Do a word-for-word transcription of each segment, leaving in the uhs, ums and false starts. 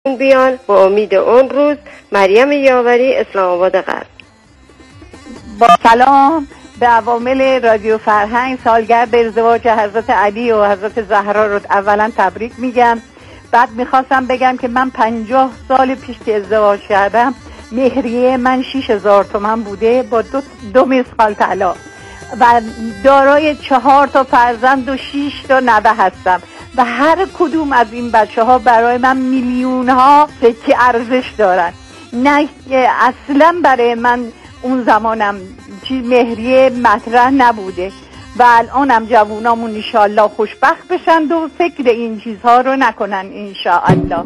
بیان با امید اون روز. مریم یاوری، اسلام آباد غرب. با سلام به عوامل رادیو فرهنگ، سالگرد ازدواج حضرت علی و حضرت زهرا رو اولا تبریک میگم. بعد میخواستم بگم که من پنجاه سال پیش که ازدواج کردم مهریه من شیش هزار تومن بوده با دو, دو مسقال طلا و دارای چهار تا فرزند و شیش تا نوه هستم و هر کدوم از این بچه ها برای من میلیون ها سکه ارزش دارن. نه اصلا برای من اون زمانم چیز مهریه مطرح نبوده و الانم جوونامون انشاءالله خوشبخت بشند و فکر این چیزها رو نکنن انشاءالله.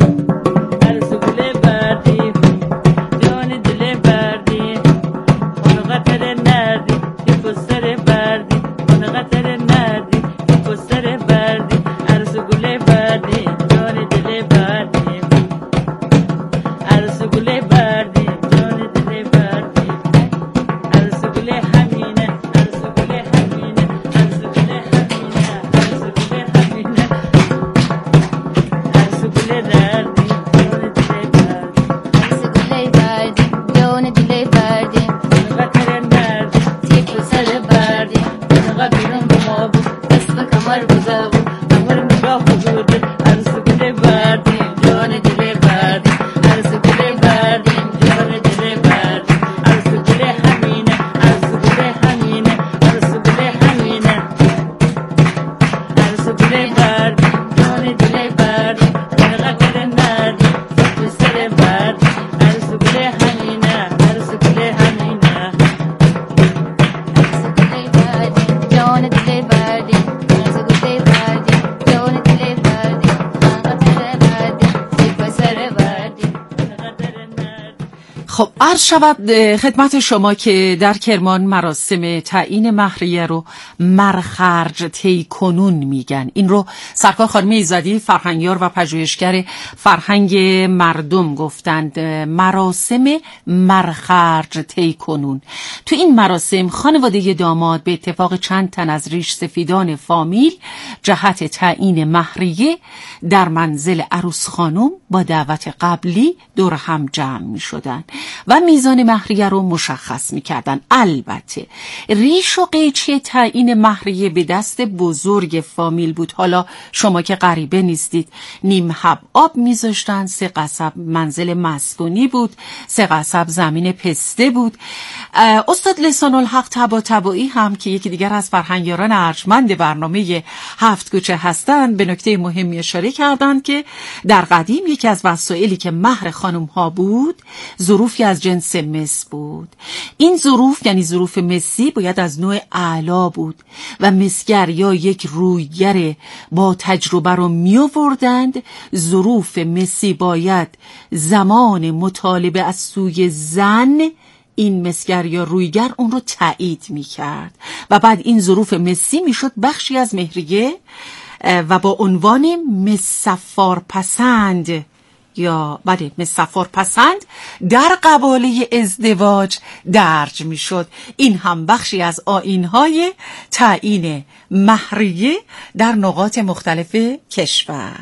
خب عرض شود خدمت شما که در کرمان مراسم تعیین مهریه رو مرخرج طی کنون میگن. این رو سرکار خانم ایزدی فرهنگیار و پژوهشگر فرهنگ مردم گفتند، مراسم مرخرج طی کنون. تو این مراسم خانواده داماد به اتفاق چند تن از ریش سفیدان فامیل جهت تعیین مهریه در منزل عروس خانم با دعوت قبلی دور هم جمع می شدن و میزان مهریه رو مشخص میکردن. البته ریش و قیچی تعیین مهریه به دست بزرگ فامیل بود. حالا شما که غریبه نیستید، نیم حب آب میذاشتن، سه قصب منزل مسکونی بود، سه قصب زمین پسته بود. استاد لسان الحق طباطبایی هم که یکی دیگر از فرهنگیاران ارجمند برنامه هفت کوچه هستند به نکته مهمی اشاره کردند که در قدیم یکی از وسایلی که مهر خانم ها بود ظروفی از جنس مس بود. این ظروف یعنی ظروف مسی باید از نوع اعلا بود و مسگر یا یک رویگر با تجربه رو می آوردند. ظروف مسی باید زمان مطالبه از سوی زن این مسگر یا رویگر اون رو تایید می کرد و بعد این ظروف مسی می شد بخشی از مهریه و با عنوان مسفار پسند یا بله مسفار پسند در قباله ازدواج درج می شد. این هم بخشی از آیین‌های تعیین مهریه در نقاط مختلف کشور.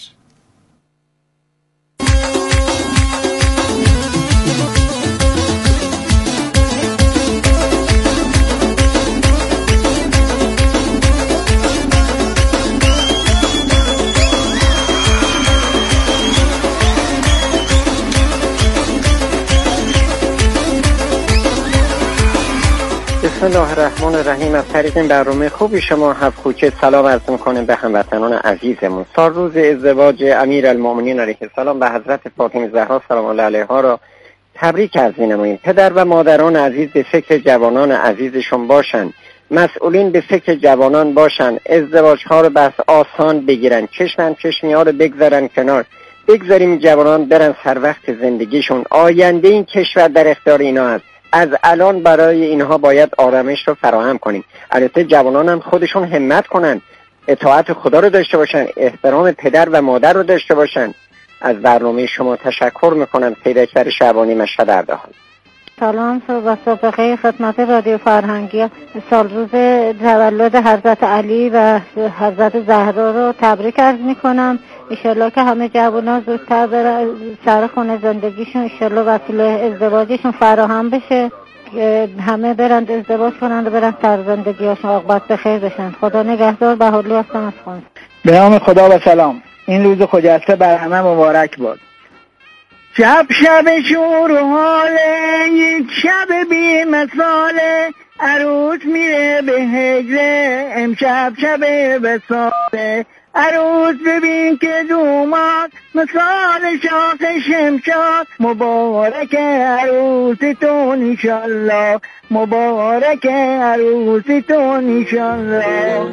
بسم الله الرحمن الرحیم. از طریق این برنامه خوبی شما هفت کوچه سلام عرض می‌کنیم به هموطنان عزیزمون. سال روز ازدواج امیرالمؤمنین علیه السلام و حضرت فاطمه زهرا سلام الله علیها را تبریک عرض می‌نماییم. پدر و مادران عزیز به فکر جوانان عزیزشون باشن، مسئولین به فکر جوانان باشن، ازدواج‌ها رو بس آسان بگیرن، چشمن چشمی‌ها رو بگذارن کنار، بگذاریم جوانان برن سر وقت زندگیشون. آینده این کشور در اختیار اینا است. از الان برای اینها باید آرامش رو فراهم کنیم. البته جوانان هم خودشون همت کنن، اطاعت خدا رو داشته باشن، احترام پدر و مادر رو داشته باشن. از برنامه شما تشکر میکنم. پیداکبر شعبانی مشهد اردهان. سلام و صبح بخیر خدمت رادیو فرهنگی. سال روز تولد حضرت علی و حضرت زهرا رو تبریک عرض میکنم. ایشالله که همه جوونا زودتر برن سر خونه زندگیشون، ایشالله وسیله ازدواجشون فراهم بشه، همه برند ازدواج کنند و برند سر زندگیشون عاقبت بخیر بشن. خدا نگهدار. بهارلی هستم از خانم. به نام خدا و سلام. این روز خجسته بر همه مبارک باد. شب شب شور و حاله، یک شب بی مثاله، عروس میره به هجله، امشب شب وصاله. عروس ببین که دوماد، مثال شاخ شمشاد، مبارک عروستون انشالله، مبارک عروستون انشالله.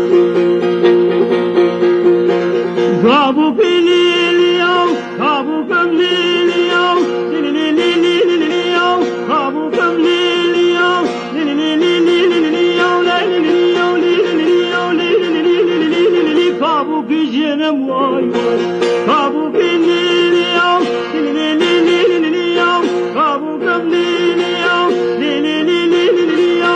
Kabu pililiyo, kabu kamliliyo, lilililililiyo, kabu kamliliyo, lilililililiyo, lilililiyo, lilililiyo, lilililililiyo, kabu kijenem vay vay, kabu pililiyo, lilililililiyo, kabu kamliliyo, lilililililiyo,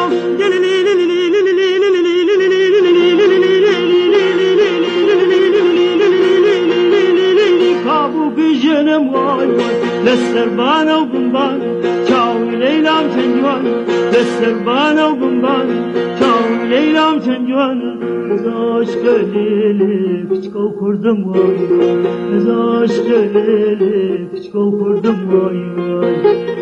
Lesser bana bundan, çav leylam çencuan. Lesser bana bundan, çav leylam çencuan. Ez aşk elili küçük kurdum vay. Ez aşk elili küçük kurdum vay vay.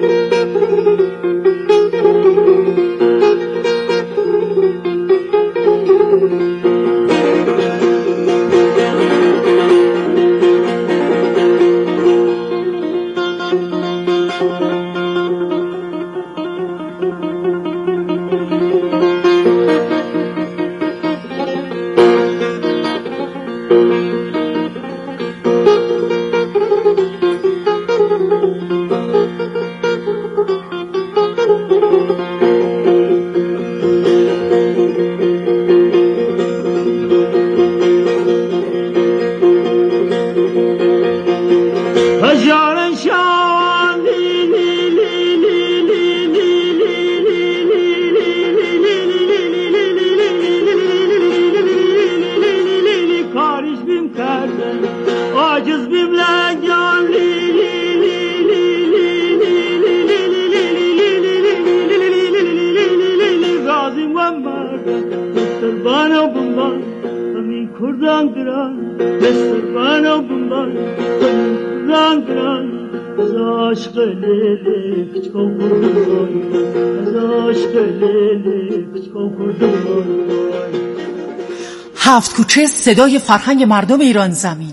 هفت کوچه صدای فرهنگ مردم ایران زمین.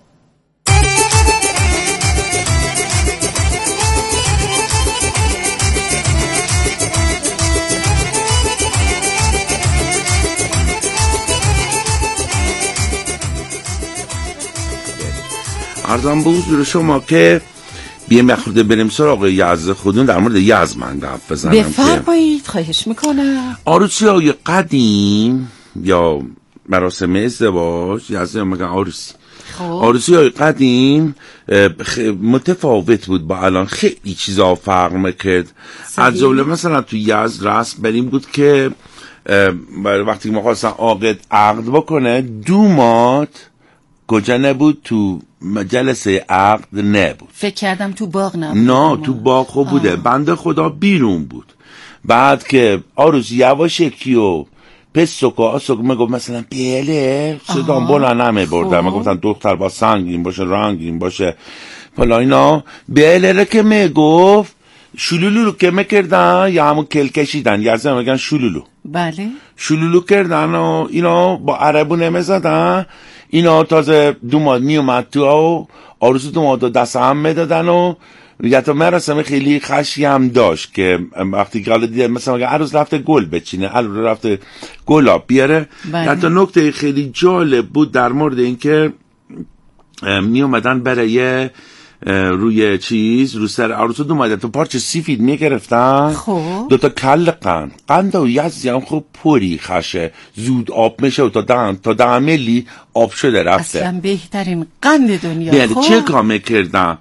عرضم به حضور شما که بیایم یه خورده بریم سراغ یزد خودمون، در مورد یزد من گپ بزنم. بفرمایید، خواهش میکنم. عروسی‌های قدیم یا مراسم ازدواج، یزد میگن عروسی، عروسی‌های قدیم متفاوت بود با الان، خیلی چیزا فرق میکرد. از جمله مثلا تو یزد رسم بر این بود که وقتی ما خواستن عقد عقد بکنه، دومات کجا نبود؟ تو جلسه عقد نبود. فکر کردم تو باغ نبود. نه تو باغ خوب بوده. بنده خدا بیرون بود. بعد که عروس یواشکی و پسوک و آسوک میگفت مثلا بیله صدام بلند نمی بردن، میگفتن دختر با سنگین باشه، رنگین باشه، پلا اینا. بیله رو که میگفت، شلولو رو که میکردن یا همون کل کشیدن، یزده میگن شلولو. بله. شلولو کردن و اینا با عربو نمیزدن. اینا تازه دوماد می اومد تو و عروس دوماد دست هم میدادن و یا تا مراسم خیلی خشی هم داشت که وقتی که حالا دیده مثلا عروس رفته گل بچینه، عروس رفته گلاب بیاره. یا تا نکته خیلی جالب بود در مورد این که می اومدن برای روی چیز رو سر عروس دوماد تو پارچه سفید میگرفتن، خب دو تا کل قند قند و یزدی هم خوب پری خشه، زود آب میشه و تا دهن تا ده ملی آب شده رفته. اصلا بهترین قند دنیا. بیاده چه کار میکردن؟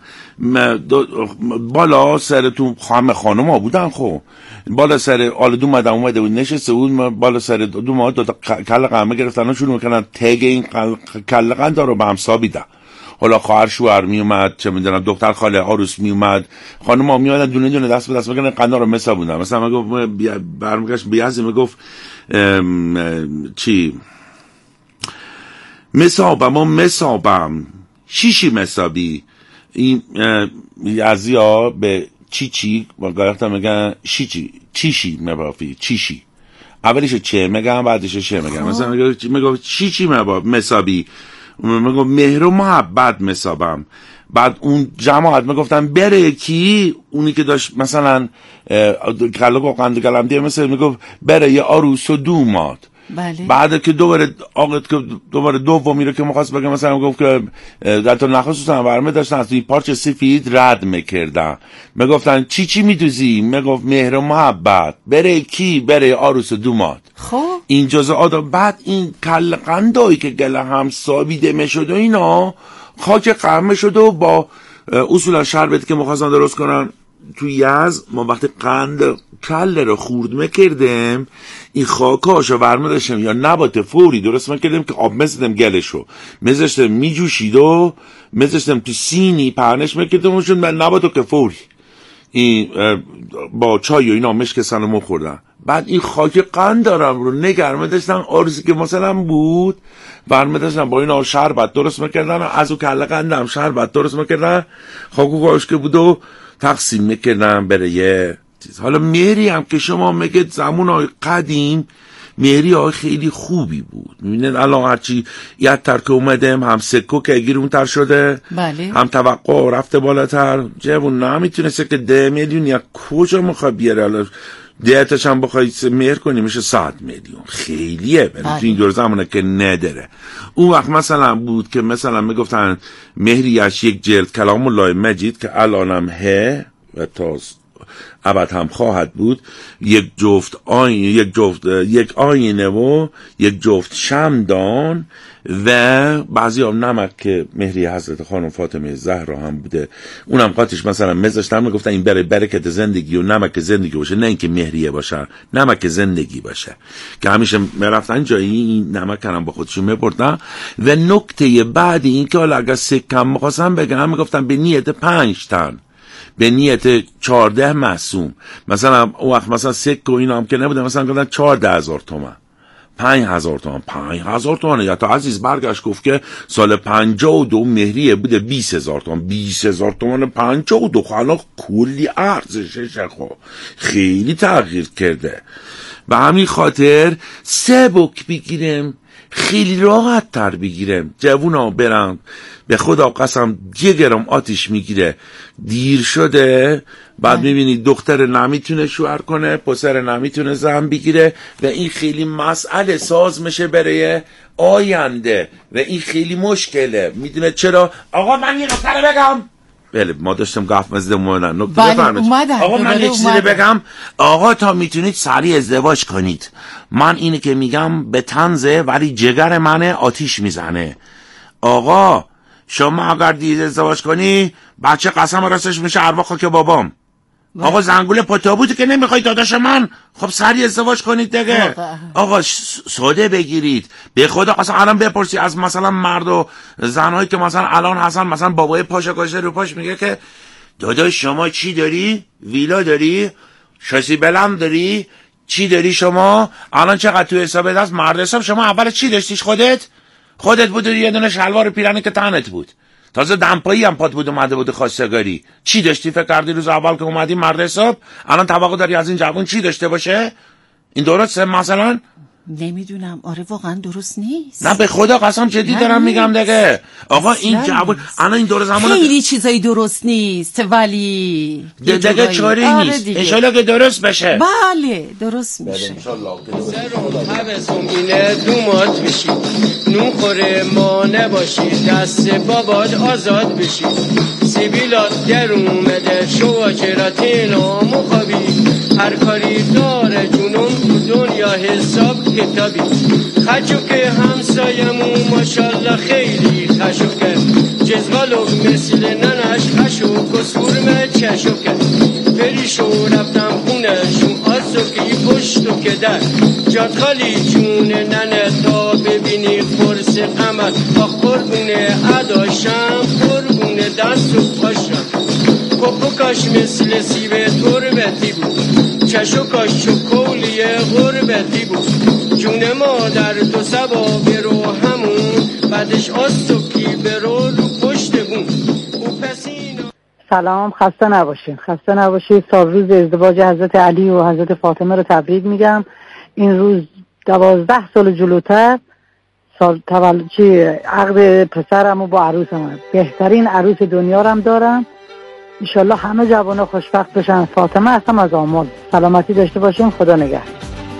بالا سر تو خانم خانم ها بودن، خب بالا سر آل دوماد اومده بود نشسته بود، بالا سر دوماد دو تا کل قند میگرفتن و شروع میکنن تگ این کل قند رو به هم سابیدن. حالا خواهر شوهر می اومد، چه میدونم دختر خاله عروس می اومد، خانم ها می اومدن دونه دونه دست به دست میگن قنا رو مسا بودن. مثلا میگفت برمیگشت بیازی میگفت چی مسابم و مسابم شیشی مسابی. این یزی ها به چی چی گاهی میگن شیچی چیشی مبافی چیشی، اولیش چه میگم بعدش چه میگم. مثلا میگم چی چی مباف مسابی، میگم مهر و محبت مسابم. بعد اون جماعت میگفتن بره کی، اونی که داشت مثلا کلک و قند کلم دیه مثلا میگفت بره یه عروس و دوماد. بله. بعد که دوباره آقت که دوباره دومی رو که می‌خواست بگم مثلا گفت که در تو نخواستن برمه داشتن از این پارچه سفید رد میکردن، میگفتن چی چی میدوزی، میگفت مهر و محبت، بره کی، بره عروس و دوماد. خب این جزء بعد این کل قندایی که گله هم سابیده میشد و اینا خاک قرمه شد و با اصولا شربتی که می‌خواستن درست کنن تو یز ما وقتی قند کله رو خورد میکردیم این خاکاشو ورمه داشتیم یا نبات فوری درست میکردیم که آب مزدیم گلشو مزشتیم میجوشید و مزشتیم تو سینی پرنش میکردیم وشون من نباتو که فوری این با چای و اینا مشکسن و مخوردن. بعد این خاک قند دارم رو نگرمه داشتن آرزی که مثلا بود ورمه داشتن با اینا شربت درست میکردن و از او کله قندم شربت درست میکردن خاکو کاش که بود و تقسیم میکردن بره یه چیز. حالا مهری هم که شما میگید زمانهای قدیم مهری های خیلی خوبی بود. میبینید الان هرچی یه ترک اومدم هم سکو که گیرون تر شده بله. هم توقع رفته بالاتر، جوون نمیتونسته که ده میلیون یا کجا میخواه بیاره. حالا دیتش هم بخوایی مهر کنی میشه صد میلیون، خیلیه بله. تو این دور زمانه که نداره. اون وقت مثلا بود که مثلا میگفتن مهریش یک جلد کلام الله مجید که الانم هه و تاز ابد هم خواهد بود، یک جفت آینه یک جفت یک آینه و یک جفت شمدان و بعضی هم نمک که مهری حضرت خانم فاطمه زهرا هم بوده اونم قاطیش مثلا مزشتن میگفتن این بره برکت زندگی و نمک زندگی باشه، نه اینکه مهریه باشه، نمک زندگی باشه که همیشه میرفتن جایی این نمک هم با خودشون میبردن. و نکته بعد این که حالا اگر سکم میخواستن بگن میگفتن به نیت پنج تن به نیت چارده معصوم، مثلا اون وقت مثلا سک و اینا هم که نبوده مثلا گفتن چارده هزار تومن پنج هزار تومن پنج هزار تومن. یا تا عزیز برگشت گفت که سال پنجاه و دو مهریه بوده بیست هزار تومن بیست هزار تومن پنجاه و دو خالا کلی ارزشش خب خیلی تغییر کرده. به همین خاطر سه بک بگیرم خیلی راحت تر بگیرم. جوونا برم به خدا قسم جگرم آتیش میگیره دیر شده، بعد میبینی دختر نمیتونه شوهر کنه، پسر نمیتونه زن بگیره و این خیلی مسئله ساز میشه برای آینده و این خیلی مشکله. میدونه چرا؟ آقا من یه نکته بگم. بله ما داشتم گفت مزده مومنن نکته بفرمایید. آقا من یه چیزی بگم. آقا تا میتونید سریع ازدواج کنید. من اینه که میگم به طنزه ولی جگر منه آتیش میزنه. آقا شما اگر دید ازدواج کنی بچه قسم راستش میشه ارواح خاک بابام. باید. آقا زنگوله پتابوتی که نمیخوای داداش من، خب سریع ازدواج کنید دیگه. آقا سوده بگیرید به خدا قسم. الان بپرسی از مثلا مرد و زنهایی که مثلا الان هستن، مثلا بابای پاشا کاشته رو پاش میگه که داداش شما چی داری؟ ویلا داری؟ شاسی بلند داری؟ چی داری شما؟ الان چقدر تو حساب دست مرد حساب شما اول چی داشتیش؟ خودت؟ خودت بود یه دونه شلوار پیرنی که تنت بود، تازه دمپایی هم پات بود اومده بود خواستگاری. چی داشتی فکر کردی روز اول که اومدی مرد حساب؟ الان توقع داری از این جوان چی داشته باشه؟ این درسته مثلا؟ نمیدونم. آره واقعا درست نیست. نه به خدا قسم جدی دارم میگم دیگه. آقا این جوان الان این دور زمان خیلی چیزایی درست نیست ولی دیگه چاری آره نیست. انشالله که درست بشه. بله درست میشه. حوضم اینه دومات بشی نون خوره ما نباشی دست باباد آزاد بشی سیبیلات در اومده شواجراتین مخابی هر کاری داره جنون تو دنیا حساب کتابی خجو که همسایمون ماشالله خیلی خشو کرد جزغالو مثل ننش خشو کسکورمه چشو کرد فریشو رفتم خونه شون آزو که پشتو که در جاد خالی جون ننه تا ببینی خورس قمر با قربونه عداشم صبح پاشم کپو کاش مثل سیب تربتی بود چشو کاش چکولی غربتی بود جون مادر دو سبا برو همون بعدش آسوکی برو رو پشت بون او پسینا. سلام، خسته نباشین خسته نباشید. سال روز ازدواج حضرت علی و حضرت فاطمه رو تبریک میگم. این روز دوازده سال جلوتر سال تولد چی عقد پسرم و با عروسم، بهترین عروس دنیا رو هم دارم. انشالله همه جوانا خوشبخت بشن. فاطمه هستم از آمل. سلامتی داشته باشین. خدا نگهدار.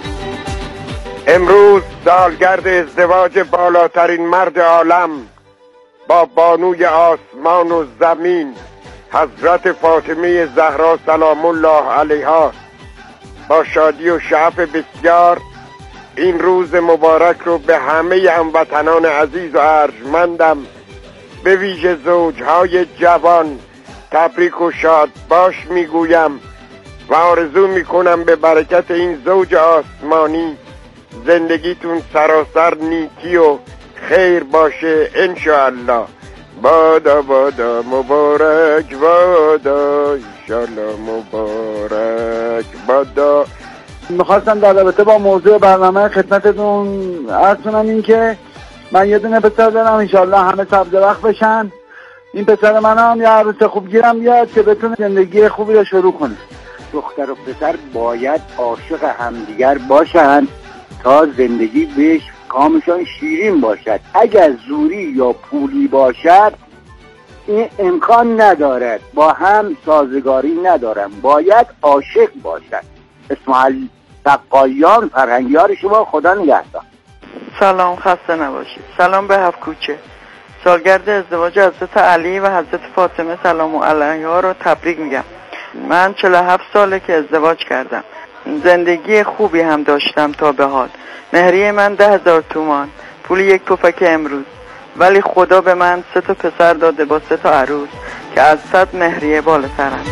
امروز سالگرد ازدواج بالاترین مرد عالم با بانوی آسمان و زمین حضرت فاطمه زهرا سلام الله علیها. با شادی و شعف بسیار این روز مبارک رو به همه هموطنان عزیز و ارجمندم به ویژه زوجهای جوان تبریک و شاد باش میگویم و آرزو میکنم به برکت این زوج آسمانی زندگیتون سراسر نیکی و خیر باشه انشاءالله. بادا بادا مبارک بادا انشاءالله مبارک بادا. میخواستم در رابطه با موضوع برنامه خدمتتون عرض کنم این که من یه دونه پسر دارم، انشاءالله همه سبز وقت بشن. این پسر من هم یه عروس خوب گیرم بیاد که بتونه زندگی خوبی رو شروع کنه. دختر و پسر باید عاشق همدیگر باشن تا زندگی بهش کامشان شیرین باشد. اگر زوری یا پولی باشد این امکان ندارد، با هم سازگاری ندارن، باید عاشق باشد. اسماعیل سقایان فرهنگیار شما. خدا نگهدار. سلام، خسته نباشید. سلام به هفت کوچه. سالگرد ازدواج حضرت علی و حضرت فاطمه سلام علیها رو تبریک میگم. من چهل و هفت ساله که ازدواج کردم. زندگی خوبی هم داشتم تا به حال. مهریه من ده هزار تومان، پول یک پفک امروز، ولی خدا به من سه تا پسر داده با سه تا عروس که از صد مهریه بالاترن.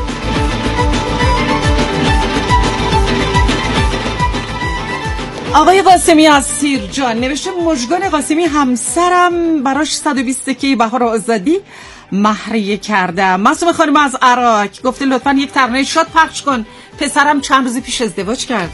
آقای قاسمی از سیرجان نوشته مژگان قاسمی همسرم براش صد و بیست سکه بهار آزادی مهریه کرده. معصومه خانم از عراق گفته لطفاً یک ترانه شاد پخش کن، پسرم چند روز پیش ازدواج کرده.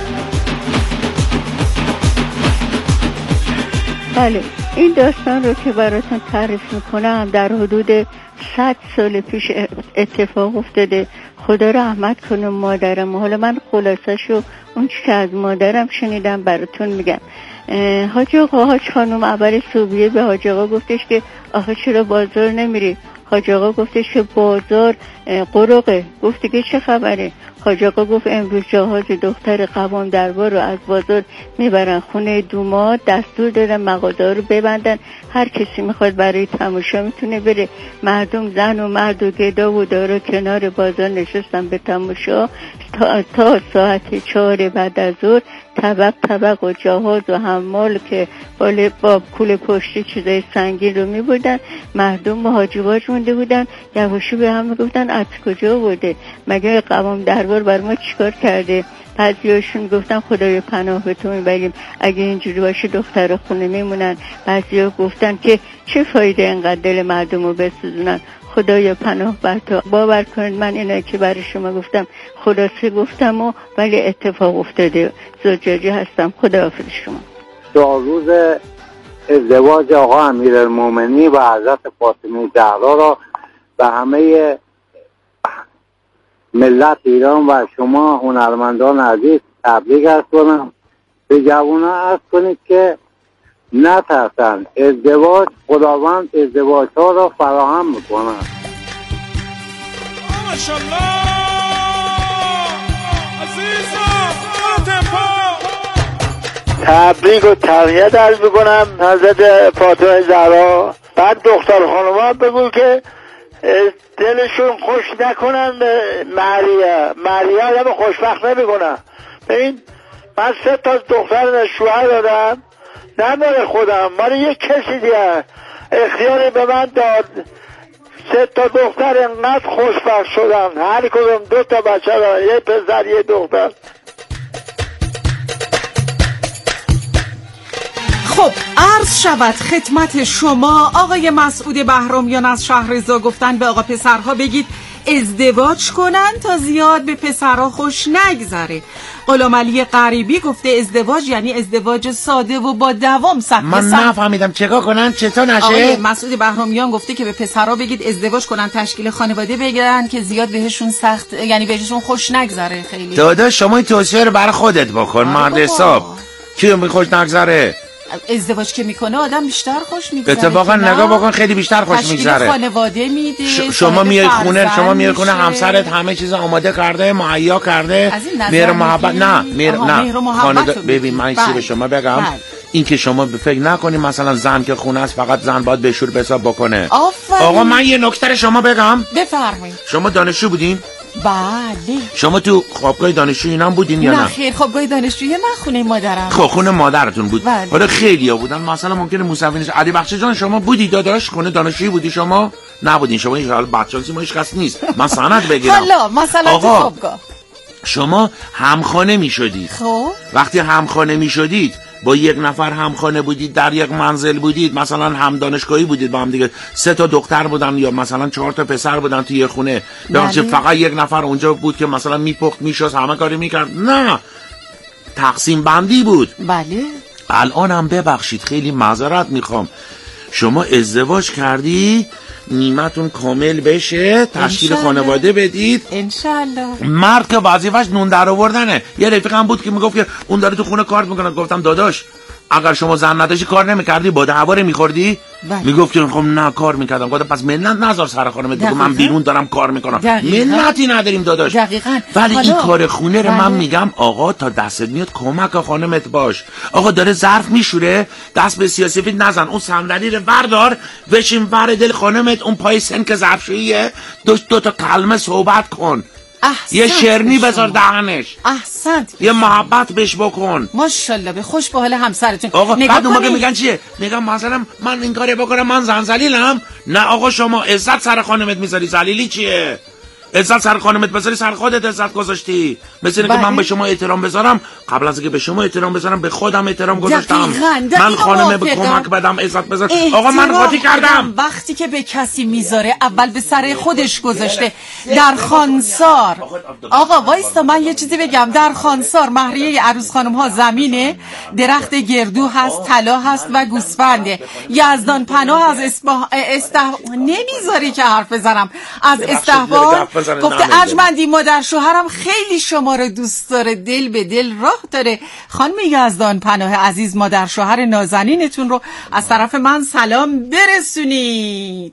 بله، این داستان رو که براتون تعریف میکنم در حدود صد سال پیش اتفاق افتاده. خدا رحمت کنه مادرم. حالا من خلاصه‌شو اون چی که از مادرم شنیدم براتون میگم. حاج آقا حاج خانم اول صبحیه به حاج آقا گفتش که آخه چرا بازار نمیری؟ حاج آقا گفتش که بازار قرقه. گفت که چه خبره؟ حاج آقا گفت امروز جهاز دختر قوام دربار رو از بازار میبرن خونه دوماد، دستور دادن مغازه رو ببندن، هر کسی میخواد برای تماشا میتونه بره. مردم زن و مرد و گدا و دارا کنار بازار نشستن به تماشا تا, تا ساعت چهار بعد از ظهر. طبق طبق و جهاز و حمال که با با کول پشتی چیزای سنگین رو میبردن. مردم مهاجباج مونده بودن، یواشی به هم میگفتن از کجا بوده؟ مگه قوام دربار بر ما چیکار کرده؟ بعضیاشون گفتن خدای پناه به تو میبریم، اگه اینجوری باشه دختر خونه میمونن. بعضیا گفتن که چه فایده اینقدر دل مردم رو بسوزونن، خدای پناه بر تو. باور کنید من اینا که برای شما گفتم خلاصه گفتم و ولی اتفاق افتاده. زوجاجی هستم. خداحافظ شما. دو روز ازدواج آقا امیرالمومنین و حضرت فاطمه زهرا را به همه ملت ایران و شما هنرمندان عزیز تبریک عرض کنم. به جوانان عرض کنید که نترسند، ازدواج خداوند ازدواج ها را فراهم میکنه. ماشاءالله تبریک و تهنیت عرض میکنم حضرت فاطمه زهرا. بعد دختر خانوما بگو که دلشون خوش نکنن به مهریه. مهریه آدم خوشبخت نمیکنن. ببین من سه تا دختر شوهر دادم، نداره خودم مالی یک کسی دیگه اختیاری به من داد. سه تا دختر انقدر خوشبخت شدم، هر کدوم دو تا بچه دارن، یه پسر یه دختر. خب عرض شود خدمت شما آقای مسعود بهرمیان از شهرضا گفتن به آقا پسرها بگید ازدواج کنن تا زیاد به پسرها خوش نگذره. غلامعلی غریبی گفته ازدواج یعنی ازدواج ساده و با دوام. من نفهمیدم چیکار کنن چطور نشه؟ آقای مسعود بهرمیان گفته که به پسرها بگید ازدواج کنن، تشکیل خانواده بگیرن که زیاد بهشون سخت یعنی بهشون خوش نگذره. خیلی داداش شما این توصیه رو برای خودت بکن مرد حساب. کی خوش نگذره؟ ازدواج که میکنه آدم بیشتر خوش میگذره. اتفاقا نگاه بکن خیلی بیشتر خوش میگذره. تشکیل خانواده میده. ش... شما میای خونه شما میای خونه همسرت همه چیز آماده کرده، مهیا کرده، مهر محبت نه مهر نه خانواده. ببین من چیزی به شما بگم، این که شما به فکر نکنی مثلا زن که خونه است فقط زن باید به شور حساب بکنه. آفرین. آقا من یه نکته شما بگم. بفرمایید. شما دانشجو بودین؟ بله. شما تو خوابگاه دانشجویی اینام بودین یا نه؟ نه خیر، خوابگاه دانشجویی من خونه مادرم. خب خونه مادرتون بود. بله. حالا خیلیا بودن مثلا ممکنه موسوی نیست. علی بخش جان شما بودی داداش خونه دانشجویی بودی شما؟ نبودین شما. این حالا بچه‌سی ما هیچ کس نیست. من سند بگیرم. حالا مثلا تو خوابگاه شما همخانه میشدید. خب وقتی همخانه میشدید با یک نفر همخانه بودید، در یک منزل بودید، مثلا هم دانشگاهی بودید با هم دیگه، سه تا دختر بودن یا مثلا چهار تا پسر بودن توی یه خونه، ببخشید فقط یک نفر اونجا بود که مثلا میپخت میشست همه کاری میکرد. نه، تقسیم بندی بود. بله. الان هم ببخشید خیلی معذرت میخوام، شما ازدواج کردی نیمتون کامل بشه، تشکیل خانواده بدید انشالله. مرد که وظیفش نون در آوردنه. یه رفیقم بود که میگفت که اون داره تو خونه کار میکنه. گفتم داداش اگر شما زن نداشتی کار نمیکردی با دعواره میخوردی؟ میگفت که خب نه کار میکردم. گفتم پس منت نذار سر خانمت بگو من بیرون دارم کار میکنم. منتی نداریم داداش. دقیقاً. ولی حالا. این کار خونه رو من میگم آقا تا دستت میاد کمک خانمت باش. آقا داره ظرف میشوره دست به سیاسفید نزن، اون صندلی رو بردار بشین ور دل خانمت، اون پای سنک ظرفشوییه دو, دو تا کلمه صحبت کن. یه شرنی بذار دهنش. احسنت. یه محبت بهش بکن. ماشاءالله به خوش به حال همسرتون. آقا بعد اون موقع میگن چیه؟ میگن مثلا من این کاری بکنم من زن ذلیلم. نه آقا شما عزت سر خانمت میذاری، ذلیلی چیه؟ عزت سر خانمت بذاری سر خودت عزت گذاشتی. مثل اینکه من به شما احترام بذارم قبل از اینکه به شما احترام بذارم به خودم احترام گذاشتم. من خانمه به کمک بدم عزت بذارم. آقا من قاطی کردم. وقتی که به کسی میذاره اول به سر خودش گذاشته. در خانسار آقا وایستا من یه چیزی بگم. در خانسار مهریه عروس خانم ها زمینه، درخت گردو هست، طلا هست و گوسفنده. یزدان پناه از اسباه استه نمیذاری که حرف بزنم. از استحباب گفته ارجمندی مادر شوهرم خیلی شما رو دوست داره، دل به دل راه داره. خانم یزدان پناه عزیز مادر شوهر نازنینتون رو از طرف من سلام برسونید.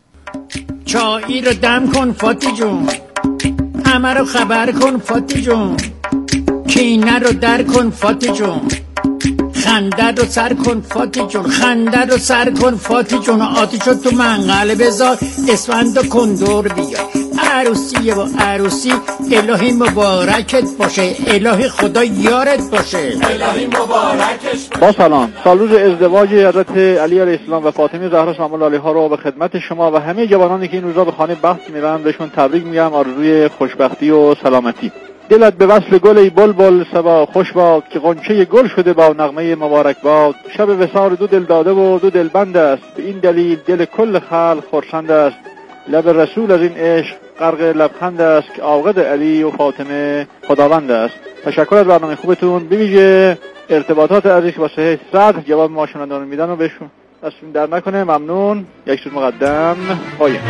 چایی رو دم کن فاتی جون، همه رو خبر کن فاتی جون، کینه رو در کن فاتی جون، خنده رو سر کن فاتی جون، خنده رو سر کن فاتی جون، آتیشو تو منقل بذار، اسفند و کندور بیار، عروسیه و عروسی الهی مبارکت باشه، الهی خدا یارت باشه، الهی مبارکش باشه. با سلام، سال روز ازدواج حضرت علی علیه السلام و فاطمه زهرا سلام الله علیها رو به خدمت شما و همه جوانانی که این روزا به خانه بخت میرن بهشون تبریک میگم، آرزوی خوشبختی و سلامتی. دلت به وصل گل ای بلبل صبا خوش باد، که غنچه گل شده با نغمه مبارک باد. شب وصال دو دل داده و دو دل بند است، به این دلیل دل کل خلق خرسند است. لب رسول از این عشق غرق لبخند است، که عاقد علی و فاطمه خداوند است. تشکر از برنامه خوبتون، بویژه ارتباطات عزیز با صحیح صدر جواب ما شنوندگان میدن و بهشون دستون در نکنه. ممنون. یک سوز مقدم پایین.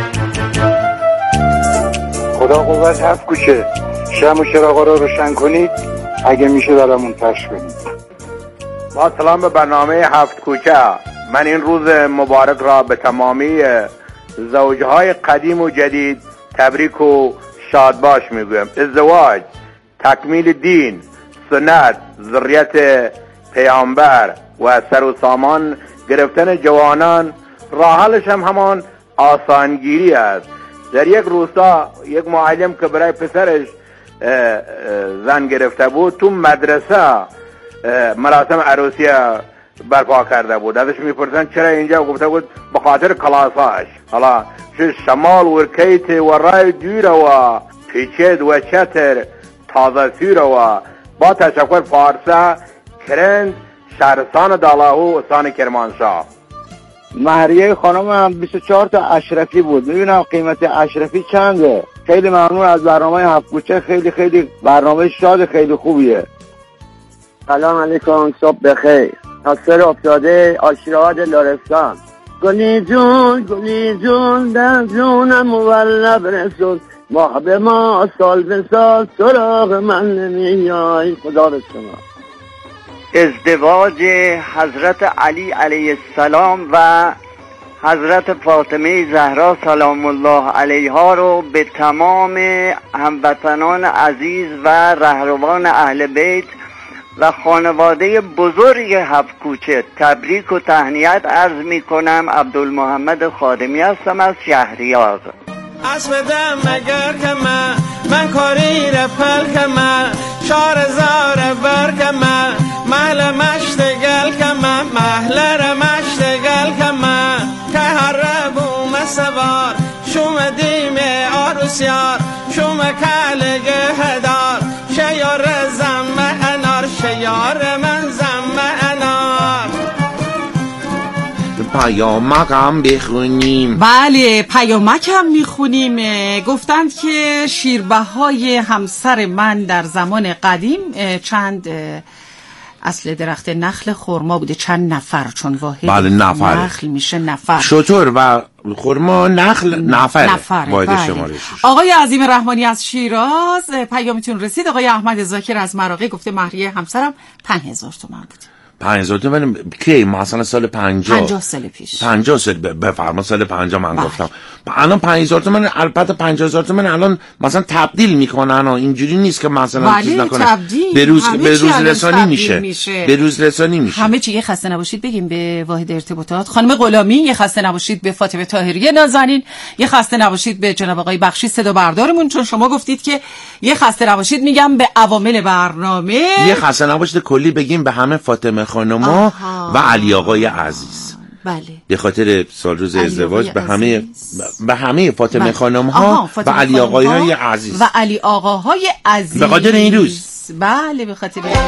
خدا قوت هفت کوچه، شم و چراغا رو روشن کنید، اگه میشه برامون پخش کنید. با سلام به برنامه هفت کوچه. من این روز مبارک را به تمامی زوجهای قدیم و جدید تبریک و شادباش میگویم. ازدواج تکمیل دین، سنت، ذریت پیامبر و سر و سامان گرفتن جوانان، راه حلش هم همان آسانگیری است. در یک روستا یک معلم که برای پسرش زن گرفته بود تو مدرسه مراسم عروسی برپا کرده بود. ازش میپرسن چرا اینجا؟ گفته بود به خاطر کلاساش. حالا شمال ورکیت و رای دور و پیچید و چتر تازه سیر و با تشکر فارسه کرند شهرستان دالاهو استان کرمانشاه. مهریه خانم بیست و چهار تا اشرفی بود. میبینم قیمت اشرفی چنده. خیلی ممنون از برنامه هفت کوچه، خیلی خیلی برنامه شاد خیلی خوبیه. سلام علیکم، صبح بخیر. ناصر افتاده آشیراد لرستان. گلی جون گلی جون در جونم مولب رسول، ماه به ما سال به سال سراغ من نمیای. خدا به شما. ازدواج حضرت علی علیه السلام و حضرت فاطمه زهرا سلام الله علیها رو به تمام هموطنان عزیز و رهروان اهل بیت و خانواده بزرگ هفت کوچه تبریک و تهنیت عرض می کنم. عبدالمحمد خادمی هستم از شهریار. اسم دم مگر که من من کاری رفل که من شار زار بر که من محل مشتگل که من محل مشتگل که من که هر بوم سوار شوم دیم آروسیار شوم کلگه هدار شیار زم انار شیار من زم انار. پیامک هم بخونیم. بله پیامک هم میخونیم. گفتند که شیربهای همسر من در زمان قدیم چند اصل درخت نخل خرما بوده، چند نفر، چون واحد بله نفر نخل میشه نفر. شطور و خرما نخل نفر نفر واحد بله. شمارش. آقای عظیم رحمانی از شیراز پیامتون رسید. آقای احمد زاکر از مراغه گفته مهریه همسرم پنج هزار تومان بود. پنج هزار تومان کی؟ مثلا سال پنجاه پنجاه سال پیش. پنجاه سال بفرما سال پنجاه من گفتم. الان پنج هزار تومان، البته پنج هزار تومان الان مثلا تبدیل میکنن و اینجوری نیست که مثلا چیز نکنه. به روز به روز رسانی میشه. میشه به روز رسانی میشه. همه چی. یه خسته نباشید بگیم به واحد ارتباطات خانم غلامی، یه خسته نباشید به فاطمه طاهری نازنین، یه خسته نباشید به جناب آقای بخشی صدا بردارمون، چون شما گفتید که یه خسته نباشید میگم به عوامل برنامه. یه خسته نباشید کلی بگیم به همه فاطمه خانوما و علی آقای عزیز. بله. به خاطر سال روز ازدواج به همه به همه فاطمه بله. خانم ها و علی آقای عزیز و علی آقاهای عزیز به خاطر این روز. بله به خاطر این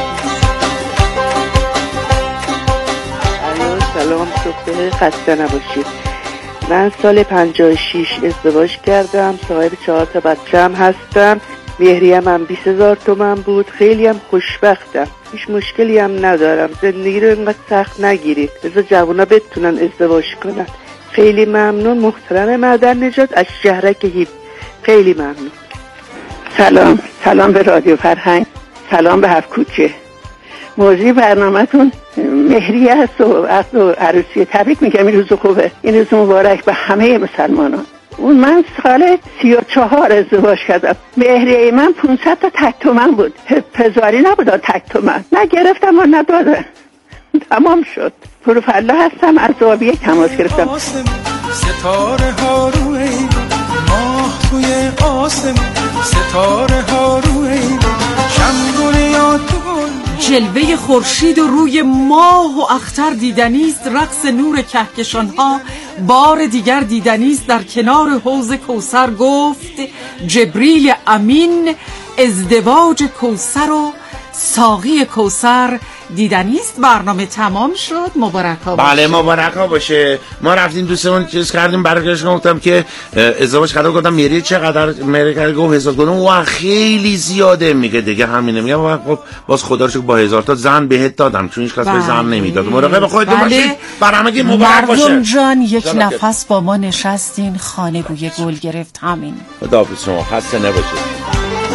سلام، صبح خسته نباشید. من سال پنجاه و شش ازدواج کردم، صاحب چهار تا بچه‌ام هستم. مهریم هم بیست هزار تومن بود. خیلی هم خوشبختم، هیچ مشکلی هم ندارم. زندگی رو اینقدر سخت نگیرید، بذار جوونا بتونن ازدواج کنن. خیلی ممنون. محترم مدن نجات از شهرک هیب. خیلی ممنون. سلام، سلام به رادیو فرهنگ، سلام به هفت کوچه. موضوع برنامه‌تون مهریه است و عقد و عروسی. تبریک میگم، این روز خوبه، این روز مبارک به همه مسلمانان. اون من سال سی و چهار ازدواج کردم. مهریه من پونصد تا تک تومن بود. پزاری نبود تک تومن. نه گرفتم و نه دادم. تمام شد. پروفالله هستم، از زاویه تماس گرفتم. ستاره ها روی ماه توی آسمون، ستاره ها روی شمگونه یا تو جلوه خورشید و روی ماه و اختر دیدنی است. رقص نور کهکشان ها بار دیگر دیدنی است. در کنار حوض کوثر گفت جبریل امین ازدواج کوثر و ساقی کوثر دیدنی است. برنامه تمام شد. مبارک ها باشه. بله مبارک ها باشه. ما رفتیم دوستمون چیز کردیم، برگشت گفتم که ازدواج کردم، گفتم مهریه چقدر؟ مهریه کرد گفت هزار گفتم وا خیلی زیاده. میگه دیگه همینه. میگم خب باز خدا رو شکر با هزار تا زن بهت دادم، چون هیچ کس به زن نمیداد. مراقب خودتون بله. باشید. برنامه مبارک باشه. مردم جان یک نفس با ما نشستین، خانه بوی گل گرفت. همین. خداحافظ شما، خسته نباشید.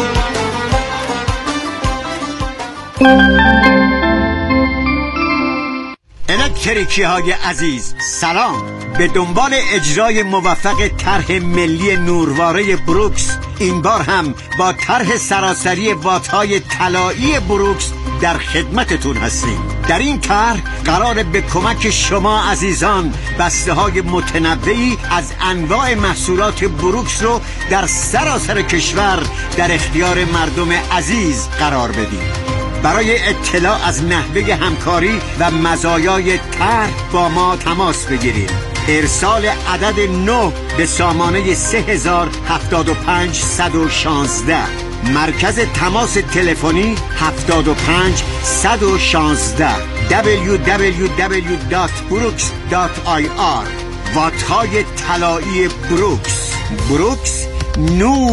اینک کریکی های عزیز، سلام. به دنبال اجرای موفق طرح ملی نورواره بروکس، این بار هم با طرح سراسری واتهای طلایی بروکس در خدمتتون هستیم. در این طرح قرار به کمک شما عزیزان بسته های متنوعی از انواع محصولات بروکس رو در سراسر کشور در اختیار مردم عزیز قرار بدیم. برای اطلاع از نحوه همکاری و مزایای طرح با ما تماس بگیرید. ارسال عدد نه به سامانه سه هزار هفتاد و پنج صد و شانزده. مرکز تماس تلفنی هفتاد و پنج صد و شانزده. دبلیو دبلیو دبلیو دات بروکس دات آی آر. وات‌های طلایی بروکس. بروکس نور